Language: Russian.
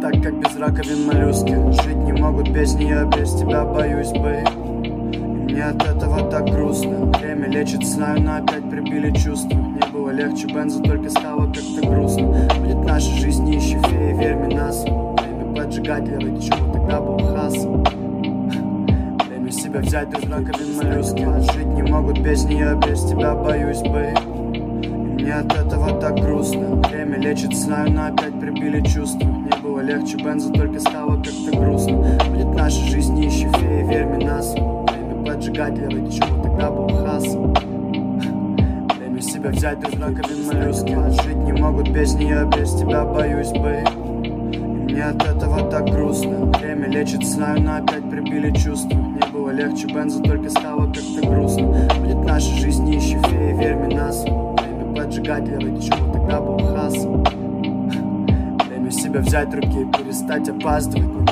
так, как без раковин моллюски. Жить не могут без нее, без тебя боюсь, бэй. И мне от этого так грустно. Время лечит, знаю, но опять прибили чувства. Не было легче бенза, только стало как-то грустно. Будет наша жизнь ищи феи, верь мне нас. Время поджигать, я ради чего тогда был хас. Время себя взять, без раковин моллюски. Жить не могут без нее, без тебя боюсь, бэй. Мне от этого так грустно. Время лечит, знаю, но опять прибили чувства. Не было легче бенза, только стало как-то грустно. Будет наша жизнь ищи феи, верь мне нас. Время поджигать, я ради чего тогда был хас. Время себя взять, без раковин моллюски. Жить не могут без нее, без тебя боюсь, бэй. Мне от этого так грустно. Время лечит, знаю, но опять прибили чувства. Не было легче бенза, только стало как-то грустно. Будет наша жизнь ищи феи, верь мне нас. Поджигать, я ради чего тогда был хас. Время себя взять в руки, перестать опаздывать. Не